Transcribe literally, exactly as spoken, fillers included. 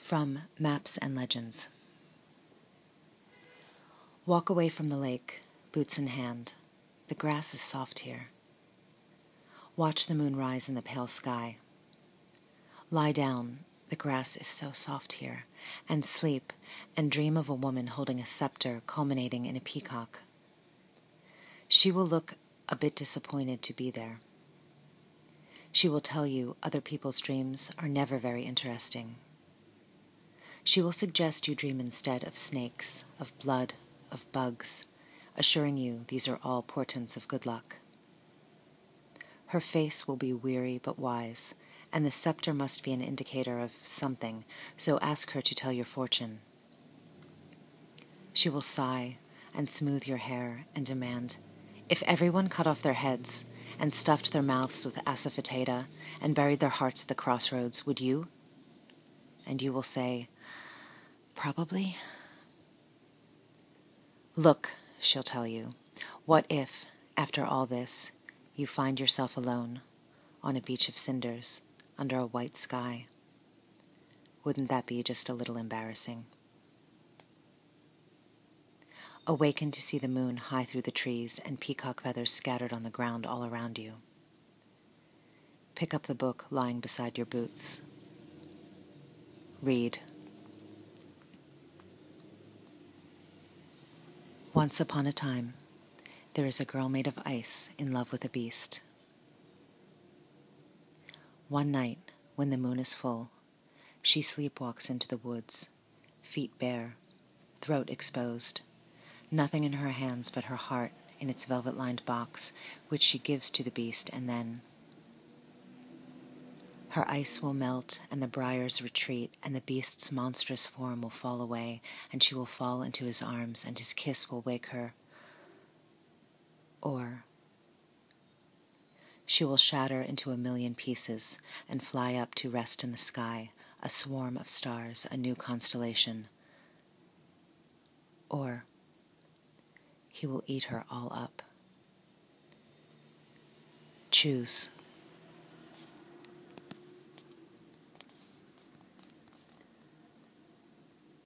From Maps and Legends. Walk away from the lake, boots in hand. The grass is soft here. Watch the moon rise in the pale sky. Lie down, the grass is so soft here, and sleep, and dream of a woman holding a scepter culminating in a peacock. She will look a bit disappointed to be there. She will tell you other people's dreams are never very interesting. She will suggest you dream instead of snakes, of blood, of bugs, assuring you these are all portents of good luck. Her face will be weary but wise, and the scepter must be an indicator of something, so ask her to tell your fortune. She will sigh and smooth your hair and demand, if everyone cut off their heads and stuffed their mouths with asafoetida and buried their hearts at the crossroads, would you? And you will say, probably. Look, she'll tell you, what if, after all this, you find yourself alone, on a beach of cinders, under a white sky? Wouldn't that be just a little embarrassing? Awaken to see the moon high through the trees and peacock feathers scattered on the ground all around you. Pick up the book lying beside your boots. Read. Once upon a time, there is a girl made of ice in love with a beast. One night, when the moon is full, she sleepwalks into the woods, feet bare, throat exposed, nothing in her hands but her heart in its velvet-lined box, which she gives to the beast, and then her ice will melt, and the briars retreat, and the beast's monstrous form will fall away, and she will fall into his arms, and his kiss will wake her. Or she will shatter into a million pieces, and fly up to rest in the sky, a swarm of stars, a new constellation. Or he will eat her all up. Choose.